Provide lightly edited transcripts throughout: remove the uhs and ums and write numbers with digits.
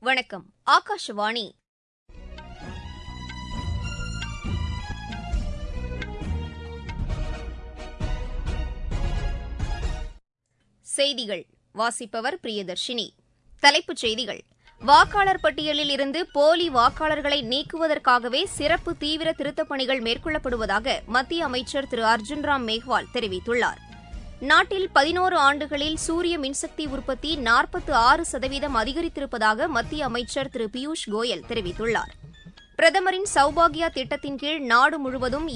வணக்கம். ஆகாஷவாணி. செய்திகள் வாசிப்பவர் பிரியதர்ஷினி. தலைப்புச் செய்திகள்: வாக்காளர் பட்டியலில் இருந்து போலி வாக்காளர்களை நீக்குவதற்காகவே சிறப்பு தீவிர திருத்தப் பணிகள் மேற்கொள்ளப்படுவதாக மத்திய அமைச்சர் திரு அர்ஜுன் ராம் மேக்வால் தெரிவித்துள்ளார். நாட்டில் 11 ஆண்டுகளில் சூரிய மின்சக்தி உற்பத்தி 46% அதிகரித்திருப்பதாக மத்திய அமைச்சர் திரு பியூஷ் கோயல் தெரிவித்துள்ளார். பிரதமரின் சௌபாகியா திட்டத்தின் கீழ் நாடு முழுவதும்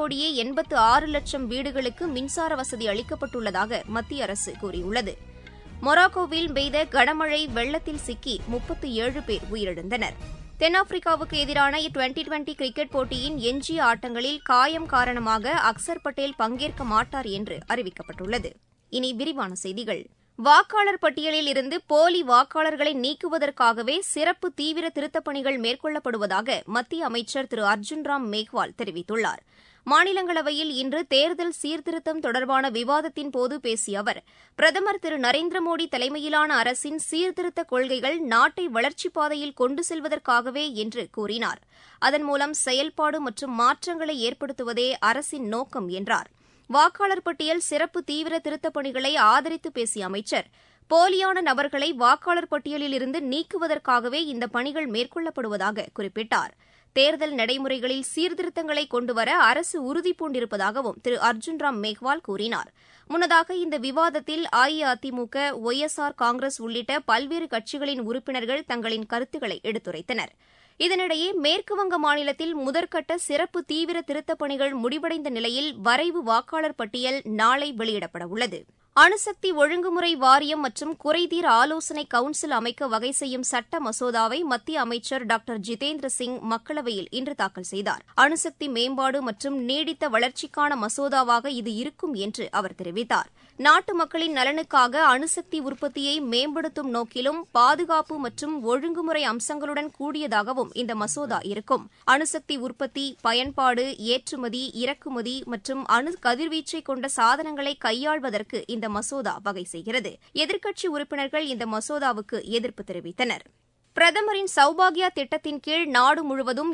2,86,00,000 வீடுகளுக்கு மின்சார வசதி அளிக்கப்பட்டுள்ளதாக மத்திய அரசு கூறியுள்ளது. மொராக்கோவில் பெய்த கனமழை வெள்ளத்தில் சிக்கி 37 பேர் உயிரிழந்தனர். தென்னாப்பிரிக்காவுக்கு எதிரான டுவெண்டி கிரிக்கெட் போட்டியின் எஞ்சிய ஆட்டங்களில் காயம் காரணமாக அக்சர் பட்டேல் பங்கேற்க மாட்டார் என்று அறிவிக்கப்பட்டுள்ளது. இனி விரிவான செய்திகள். வாக்காளர் பட்டியலில் இருந்து போலி வாக்காளர்களை நீக்குவதற்காகவே சிறப்பு தீவிர திருத்தப் பணிகள் மேற்கொள்ளப்படுவதாக மத்திய அமைச்சர் திரு அர்ஜுன் ராம் மேக்வால் தெரிவித்துள்ளார். மாநிலங்களவையில் இன்று தேர்தல் சீர்திருத்தம் தொடர்பான விவாதத்தின் போது பேசிய அவர், பிரதமர் திரு நரேந்திர மோடி தலைமையிலான அரசின் சீர்திருத்த கொள்கைகள் நாட்டை வளர்ச்சிப் பாதையில் கொண்டு செல்வதற்காகவே என்று கூறினார். அதன் மூலம் செயல்பாடு மற்றும் மாற்றங்களை ஏற்படுத்துவதே அரசின் நோக்கம் என்றார். வாக்காளர் பட்டியல் சிறப்பு தீவிர திருத்தப் பணிகளை ஆதரித்து பேசிய அமைச்சர், போலியான நபர்களை வாக்காளர் பட்டியலில் இருந்து நீக்குவதற்காகவே இந்த பணிகள் மேற்கொள்ளப்படுவதாக குறிப்பிட்டார். தேர்தல் நடைமுறைகளில் சீர்திருத்தங்களை கொண்டுவர அரசு உறுதிபூண்டிருப்பதாகவும் திரு அர்ஜுன் ராம் மேக்வால் கூறினார். முன்னதாக இந்த விவாதத்தில் அஇஅதிமுக, ஒய்எஸ்ஆர் காங்கிரஸ் உள்ளிட்ட பல்வேறு கட்சிகளின் உறுப்பினர்கள் தங்களின் கருத்துக்களை எடுத்துரைத்தனர். இதனிடையே மேற்குவங்க மாநிலத்தில் முதற்கட்ட சிறப்பு தீவிர திருத்தப் பணிகள் முடிவடைந்த நிலையில் வரைவு வாக்காளர் பட்டியல் நாளை வெளியிடப்படவுள்ளது. அணுசக்தி ஒழுங்குமுறை வாரியம் மற்றும் குறைதீர் ஆலோசனை கவுன்சில் அமைக்க வகை செய்யும் சட்ட மசோதாவை மத்திய அமைச்சர் டாக்டர் ஜிதேந்திர சிங் மக்களவையில் இன்று தாக்கல் செய்தார். அணுசக்தி மேம்பாடு மற்றும் நீடித்த வளர்ச்சிக்கான மசோதாவாக இது இருக்கும் என்று அவர் தெரிவித்தார். நாட்டு மக்களின் நலனுக்காக அணுசக்தி உற்பத்தியை மேம்படுத்தும் நோக்கிலும் பாதுகாப்பு மற்றும் ஒழுங்குமுறை அம்சங்களுடன் கூடியதாகவும் இந்த மசோதா இருக்கும். அணுசக்தி உற்பத்தி, பயன்பாடு, ஏற்றுமதி, இறக்குமதி மற்றும் அணு கதிர்வீச்சை கொண்ட சாதனங்களை கையாள்வதற்கு இந்த மசோதா வகை செய்கிறது. எதிர்க்கட்சி உறுப்பினர்கள் இந்த மசோதாவுக்கு எதிர்ப்பு தெரிவித்தனர். பிரதமரின் சௌபாகியா திட்டத்தின் கீழ் நாடு முழுவதும்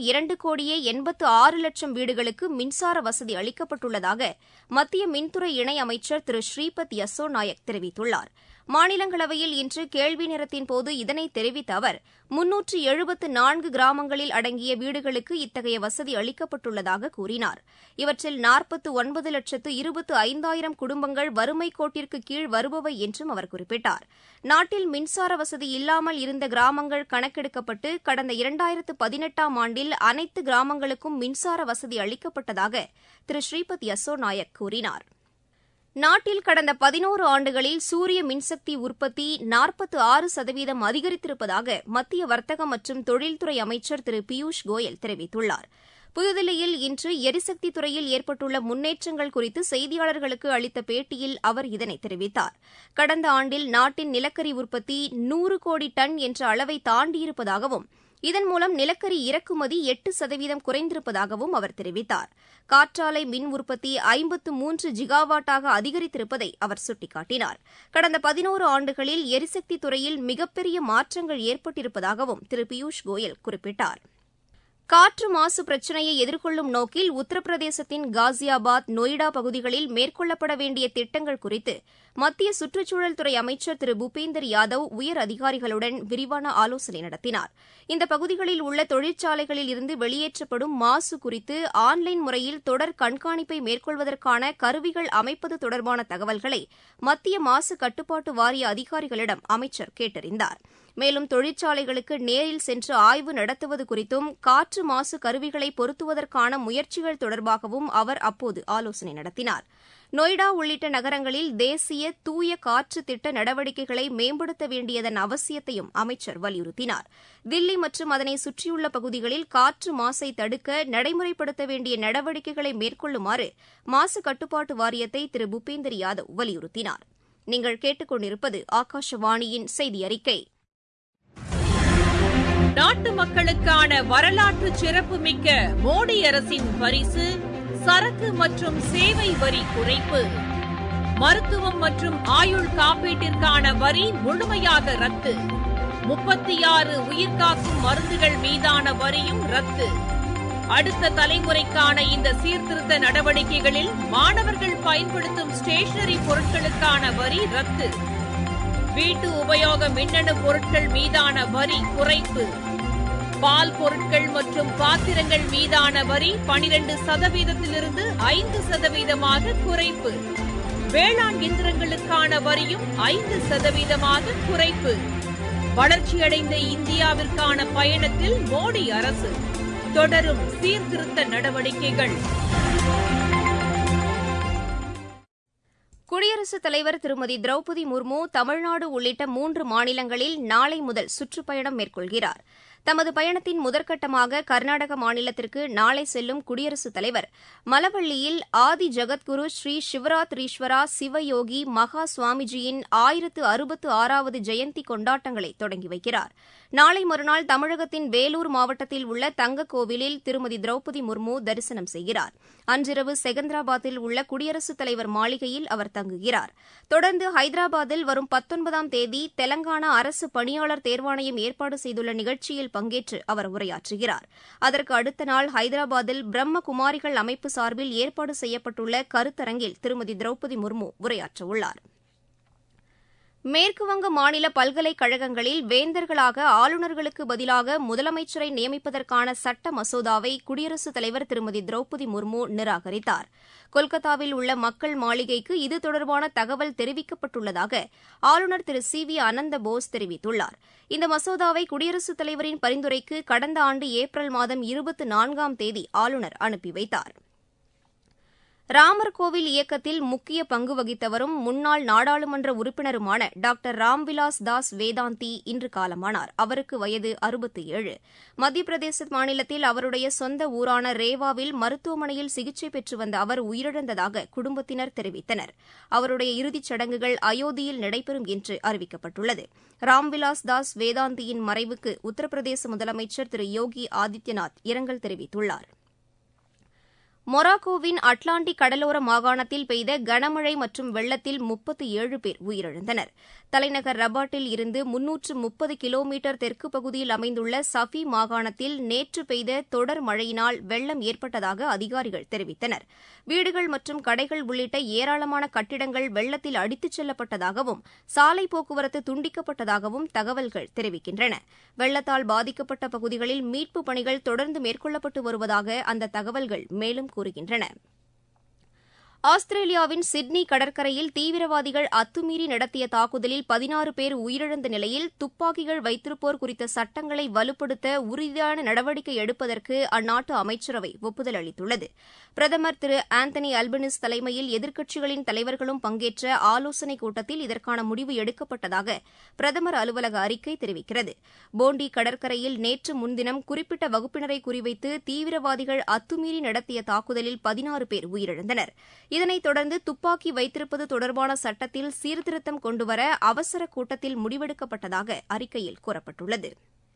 2,86,00,000 வீடுகளுக்கு மின்சார வசதி அளிக்கப்பட்டுள்ளதாக மத்திய மின்துறை இணையமைச்சர் திரு ஸ்ரீபத் யசோ நாயக் தெரிவித்துள்ளார். மாநிலங்களவையில் இன்று கேள்வி நேரத்தின்போது இதனை தெரிவித்த அவர், 374 கிராமங்களில் அடங்கிய வீடுகளுக்கு இத்தகைய வசதி அளிக்கப்பட்டுள்ளதாக கூறினார். இவற்றில் 49,25,000 குடும்பங்கள் வறுமை கோட்டிற்கு கீழ் வருபவை என்றும் அவர் குறிப்பிட்டார். நாட்டில் மின்சார வசதி இல்லாமல் இருந்த கிராமங்கள் கணக்கெடுக்கப்பட்டு கடந்த 2018ஆம் ஆண்டில் அனைத்து கிராமங்களுக்கும் மின்சார வசதி அளிக்கப்பட்டதாக திரு ஸ்ரீபத் யசோ நாயக் கூறினார். நாட்டில் கடந்த 11 ஆண்டுகளில் சூரிய மின்சக்தி உற்பத்தி 46% அதிகரித்திருப்பதாக மத்திய வர்த்தக மற்றும் தொழில்துறை அமைச்சர் திரு பியூஷ் கோயல் தெரிவித்துள்ளார். புதுதில்லியில் இன்று எரிசக்தி துறையில் ஏற்பட்டுள்ள முன்னேற்றங்கள் குறித்து செய்தியாளர்களுக்கு அளித்த பேட்டியில் அவர் இதனை தெரிவித்தார். கடந்த ஆண்டில் நாட்டின் நிலக்கரி உற்பத்தி 100 கோடி டன் என்ற அளவை தாண்டியிருப்பதாகவும், இதன் மூலம் நிலக்கரி இறக்குமதி 8% குறைந்திருப்பதாகவும் அவர் தெரிவித்தார். காற்றாலை மின் உற்பத்தி 53 ஜிகாவாட்டாக அதிகரித்திருப்பதை அவர் சுட்டிக்காட்டினார். கடந்த 11 ஆண்டுகளில் எரிசக்தி துறையில் மிகப்பெரிய மாற்றங்கள் ஏற்பட்டிருப்பதாகவும் திரு பியூஷ் கோயல் குறிப்பிட்டார். காற்று மாசு பிரச்சினையை எதிர்கொள்ளும் நோக்கில் உத்தரப்பிரதேசத்தின் காசியாபாத், நொய்டா பகுதிகளில் மேற்கொள்ளப்பட வேண்டிய திட்டங்கள் குறித்து மத்திய சுற்றுச்சூழல் துறை அமைச்சர் திரு பூபேந்தர் யாதவ் உயர் அதிகாரிகளுடன் விரிவான ஆலோசனை நடத்தினார். இந்த பகுதிகளில் உள்ள தொழிற்சாலைகளில் இருந்து வெளியேற்றப்படும் மாசு குறித்து ஆன்லைன் முறையில் தொடர் கண்காணிப்பை மேற்கொள்வதற்கான கருவிகள் அமைப்பது தொடர்பான தகவல்களை மத்திய மாசு கட்டுப்பாட்டு வாரிய அதிகாரிகளிடம் அமைச்சர் கேட்டறிந்தார். மேலும் தொழிற்சாலைகளுக்கு நேரில் சென்று ஆய்வு நடத்துவது குறித்தும் காற்று மாசு கருவிகளை பொருத்துவதற்கான முயற்சிகள் தொடர்பாகவும் அவர் அப்போது ஆலோசனை நடத்தினார். நொய்டா உள்ளிட்ட நகரங்களில் தேசிய தூய காற்று திட்ட நடவடிக்கைகளை மேம்படுத்த வேண்டியதன் அவசியத்தையும் அமைச்சர் வலியுறுத்தினார். தில்லி மற்றும் அதனை சுற்றியுள்ள பகுதிகளில் காற்று மாசை தடுக்க நடைமுறைப்படுத்த வேண்டிய நடவடிக்கைகளை மேற்கொள்ளுமாறு மாசு கட்டுப்பாட்டு வாரியத்தை திரு பூபேந்தர் யாதவ் வலியுறுத்தினார். நீங்கள் கேட்டுக் கொண்டிருப்பது ஆகாஷவாணியின் செய்தி அறிக்கை. நாட்டு மக்களுக்கான வரலாற்று சிறப்புமிக்க மோடி அரசின் பரிசு சரக்கு மற்றும் சேவை வரி குறைப்பு. மருத்துவம் மற்றும் ஆயுள் காப்பீட்டிற்கான வரி முழுமையாக ரத்து. 36 உயிர்காக்கும் மருந்துகள் மீதான வரியும் ரத்து. அடுத்த தலைமுறைக்கான இந்த சீர்திருத்த நடவடிக்கைகளில் மாணவர்கள் பயன்படுத்தும் ஸ்டேஷனரி பொருட்களுக்கான வரி ரத்து. வீட்டு உபயோக மின்னணு பொருட்கள் மீதான வரி குறைப்பு. பால் பொருட்கள் மற்றும் பாத்திரங்கள் மீதான வரி 12%-இருந்து 5% குறைப்பு. வேளாண் இயந்திரங்களுக்கான வரியும் 5% குறைப்பு. வளர்ச்சியடைந்த இந்தியாவிற்கான பயணத்தில் மோடி அரசு தொடரும் சீர்திருத்த நடவடிக்கைகள். குடியரசுத் தலைவர் திருமதி திரௌபதி முர்மு தமிழ்நாடு உள்ளிட்ட 3 மாநிலங்களில் நாளை முதல் சுற்றுப்பயணம் மேற்கொள்கிறார். தமது பயணத்தின் முதற்கட்டமாக கர்நாடக மாநிலத்திற்கு நாளை செல்லும் குடியரசுத் தலைவர் மலவள்ளியில் ஆதி ஜகத்குரு ஸ்ரீ சிவராத்திரீஸ்வரா சிவயோகி மகா சுவாமிஜியின் 1066வது ஜெயந்தி கொண்டாட்டங்களை தொடங்கி வைக்கிறார். நாளை மறுநாள் தமிழகத்தின் வேலூர் மாவட்டத்தில் உள்ள தங்கக்கோவிலில் திருமதி திரௌபதி முர்மு தரிசனம் செய்கிறார். அன்றிரவு செகந்திராபாத்தில் உள்ள குடியரசுத் தலைவர் மாளிகையில் அவர் தங்குகிறார். தொடர்ந்து ஹைதராபாத்தில் வரும் 19ஆம் தேதி தெலங்கானா அரசு பணியாளர் தேர்வாணையம் ஏற்பாடு செய்துள்ள நிகழ்ச்சியில் பங்கேற்று அவர் உரையாற்றுகிறார். அதற்கு அடுத்த நாள் ஹைதராபாத்தில் பிரம்மகுமாரிகள் அமைப்பு சார்பில் ஏற்பாடு செய்யப்பட்டுள்ள கருத்தரங்கில் திருமதி திரௌபதி முர்மு உரையாற்றவுள்ளார். மேற்குவங்க மாநில பல்கலைக்கழகங்களில் வேந்தர்களாக ஆளுநர்களுக்கு பதிலாக முதலமைச்சரை நியமிப்பதற்கான சட்ட மசோதாவை குடியரசுத் தலைவர் திருமதி திரௌபதி முர்மு நிராகரித்தார். கொல்கத்தாவில் உள்ள மக்கள் மாளிகைக்கு இது தொடர்பான தகவல் தெரிவிக்கப்பட்டுள்ளதாக ஆளுநர் திரு சி.வி. அனந்த போஸ் தெரிவித்துள்ளார். இந்த மசோதாவை குடியரசுத் தலைவரின் பரிந்துரைக்கு கடந்த ஆண்டு ஏப்ரல் மாதம் 24ஆம் தேதி ஆளுநர் அனுப்பி வைத்தார். ராமர் கோவில் இயக்கத்தில் முக்கிய பங்கு வகித்தவரும் முன்னாள் நாடாளுமன்ற உறுப்பினருமான டாக்டர் ராம்விலாஸ் தாஸ் வேதாந்தி இன்று காலமானார். அவருக்கு வயது 67. மத்திய பிரதேச மாநிலத்தில் அவருடைய சொந்த ஊரான ரேவாவில் மருத்துவமனையில் சிகிச்சை பெற்று வந்த அவர் உயிரிழந்ததாக குடும்பத்தினர் தெரிவித்தனர். அவருடைய இறுதிச் சடங்குகள் அயோத்தியில் நடைபெறும் என்று அறிவிக்கப்பட்டுள்ளது. ராம்விலாஸ் தாஸ் வேதாந்தியின் மறைவுக்கு உத்தரப்பிரதேச முதலமைச்சர் திரு யோகி ஆதித்யநாத் இரங்கல் தெரிவித்துள்ளார். மொராக்கோவின் அட்லாண்டிக் கடலோர மாகாணத்தில் பெய்த கனமழை மற்றும் வெள்ளத்தில் 37 பேர் உயிரிழந்தனர். தலைநகர் ரபாட்டில் இருந்து 330 கிலோமீட்டர் தெற்கு பகுதியில் அமைந்துள்ள சஃபி மாகாணத்தில் நேற்று பெய்த தொடர் மழையினால் வெள்ளம் ஏற்பட்டதாக அதிகாரிகள் தெரிவித்தனர். வீடுகள் மற்றும் கடைகள் உள்ளிட்ட ஏராளமான கட்டிடங்கள் வெள்ளத்தில் அடித்துச் செல்லப்பட்டதாகவும் சாலை போக்குவரத்து துண்டிக்கப்பட்டதாகவும் தகவல்கள் தெரிவிக்கின்றன. வெள்ளத்தால் பாதிக்கப்பட்ட பகுதிகளில் மீட்புப் பணிகள் தொடர்ந்து மேற்கொள்ளப்பட்டு வருவதாக அந்த தகவல்கள் மேலும் கூறுகின்றன. ஆஸ்திரேலியாவின் சிட்னி கடற்கரையில் தீவிரவாதிகள் அத்துமீறி நடத்திய தாக்குதலில் 16 பேர் உயிரிழந்த நிலையில் துப்பாக்கிகள் வைத்திருப்போர் குறித்த சட்டங்களை வலுப்படுத்த உறுதியான நடவடிக்கை எடுப்பதற்கு அந்நாட்டு அமைச்சரவை ஒப்புதல் அளித்துள்ளது. பிரதமர் திரு ஆந்தனி அல்பனிஸ் தலைமையில் எதிர்க்கட்சிகளின் தலைவர்களும் பங்கேற்ற ஆலோசனைக் கூட்டத்தில் இதற்கான முடிவு எடுக்கப்பட்டதாக பிரதமர் அலுவலக அறிக்கை தெரிவிக்கிறது. போண்டி கடற்கரையில் நேற்று முன்தினம் குறிப்பிட்ட வகுப்பினரை குறிவைத்து தீவிரவாதிகள் அத்துமீறி நடத்திய தாக்குதலில் 16 பேர் உயிரிழந்தனர். இதனைத் தொடர்ந்து துப்பாக்கி வைத்திருப்பது தொடர்பான சட்டத்தில் சீர்திருத்தம் கொண்டுவர அவசர கூட்டத்தில் முடிவெடுக்கப்பட்டதாக அறிக்கையில் கூறப்பட்டுள்ளது.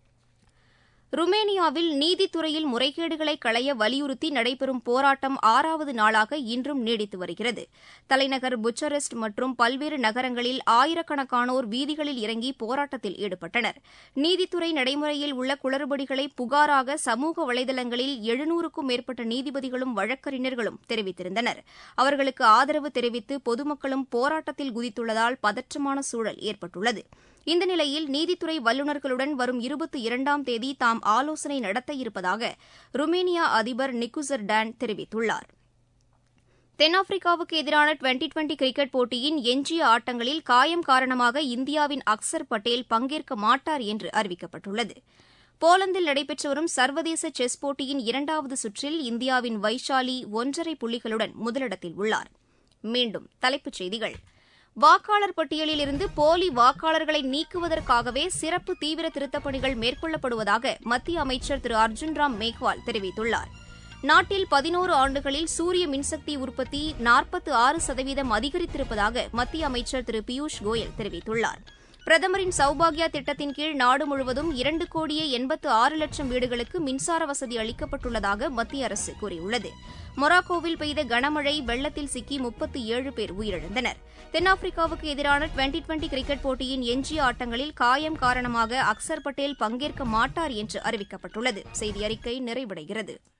ருமேனியாவில் நீதித்துறையில் முறைகேடுகளை களைய வலியுறுத்தி நடைபெறும் போராட்டம் 6வது நாளாக இன்றும் நீடித்து வருகிறது. தலைநகர் புச்சரெஸ்ட் மற்றும் பல்வேறு நகரங்களில் ஆயிரக்கணக்கானோர் வீதிகளில் இறங்கி போராட்டத்தில் ஈடுபட்டனர். நீதித்துறை நடைமுறையில் உள்ள குளறுபடிகளை புகாராக சமூக வலைதளங்களில் 700க்கும் மேற்பட்ட நீதிபதிகளும் வழக்கறிஞர்களும் தெரிவித்திருந்தனர். அவர்களுக்கு ஆதரவு தெரிவித்து பொதுமக்களும் போராட்டத்தில் குதித்துள்ளதால் பதற்றமான சூழல் ஏற்பட்டுள்ளது. இந்த நிலையில் நீதித்துறை வல்லுநர்களுடன் வரும் 22ஆம் தேதி தாம் ஆலோசனை நடத்த இருப்பதாக ருமேனியா அதிபர் நிக்குசர் டான் தெரிவித்துள்ளார். தென்னாப்பிரிக்காவுக்கு எதிரான டுவெண்டி கிரிக்கெட் போட்டியின் எஞ்சிய ஆட்டங்களில் காயம் காரணமாக இந்தியாவின் அக்சர் பட்டேல் பங்கேற்க மாட்டார் என்று அறிவிக்கப்பட்டுள்ளது. போலந்தில் நடைபெற்று வரும் சர்வதேச செஸ் போட்டியின் 2வது சுற்றில் இந்தியாவின் வைஷாலி 1.5 புள்ளிகளுடன் முதலிடத்தில் உள்ளார். மீண்டும் தலைப்புச் செய்திகள். வாக்காளர் பட்டியலில் இருந்து போலி வாக்காளர்களை நீக்குவதற்காகவே சிறப்பு தீவிர திருத்தப் பணிகள் மேற்கொள்ளப்படுவதாக மத்திய அமைச்சர் திரு அர்ஜுன் ராம் மேக்வால் தெரிவித்துள்ளார். நாட்டில் 11 ஆண்டுகளில் சூரிய மின்சக்தி உற்பத்தி 46% அதிகரித்திருப்பதாக மத்திய அமைச்சர் திரு பியூஷ் கோயல் தெரிவித்துள்ளார். பிரதமரின் சௌபாக்யா திட்டத்தின் கீழ் நாடு முழுவதும் 2,86,00,000 வீடுகளுக்கு மின்சார வசதி அளிக்கப்பட்டுள்ளதாக மத்திய அரசு கூறியுள்ளது. மொராக்கோவில் பெய்த கனமழை வெள்ளத்தில் சிக்கி 37 பேர் உயிரிழந்தனர். தென்னாப்பிரிக்காவுக்கு எதிரான டுவெண்டி கிரிக்கெட் போட்டியின் எஞ்சிய ஆட்டங்களில் காயம் காரணமாக அக்சர் பட்டேல் பங்கேற்க மாட்டார் என்று அறிவிக்கப்பட்டுள்ளது. செய்தி அறிக்கை நிறைவடைகிறது.